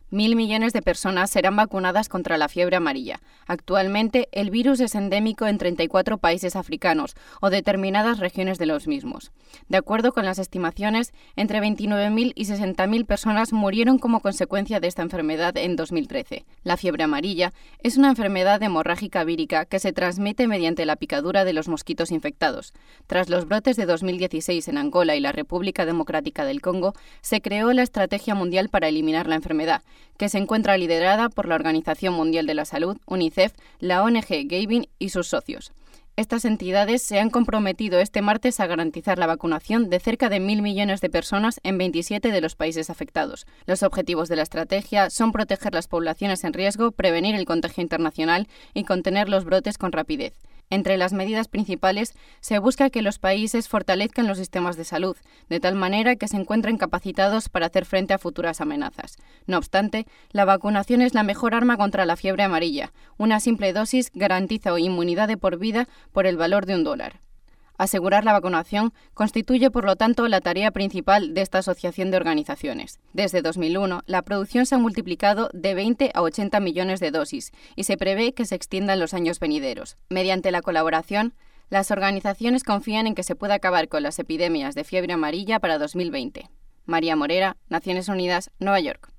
1.000 millones de personas serán vacunadas contra la fiebre amarilla. Actualmente, el virus es endémico en 34 países africanos o determinadas regiones de los mismos. De acuerdo con las estimaciones, entre 29.000 y 60.000 personas murieron como consecuencia de esta enfermedad en 2013. La fiebre amarilla es una enfermedad hemorrágica vírica que se transmite mediante la picadura de los mosquitos infectados. Tras los brotes de 2016 en Angola y la República Democrática del Congo, se creó la Estrategia Mundial para eliminar la enfermedad, que se encuentra liderada por la Organización Mundial de la Salud, UNICEF, la ONG Gavi y sus socios. Estas entidades se han comprometido este martes a garantizar la vacunación de cerca de 1.000 millones de personas en 27 de los países afectados. Los objetivos de la estrategia son proteger las poblaciones en riesgo, prevenir el contagio internacional y contener los brotes con rapidez. Entre las medidas principales se busca que los países fortalezcan los sistemas de salud, de tal manera que se encuentren capacitados para hacer frente a futuras amenazas. No obstante, la vacunación es la mejor arma contra la fiebre amarilla. Una simple dosis garantiza inmunidad de por vida por el valor de $1. Asegurar la vacunación constituye, por lo tanto, la tarea principal de esta asociación de organizaciones. Desde 2001, la producción se ha multiplicado de 20 a 80 millones de dosis y se prevé que se extienda en los años venideros. Mediante la colaboración, las organizaciones confían en que se pueda acabar con las epidemias de fiebre amarilla para 2020. María Morera, Naciones Unidas, Nueva York.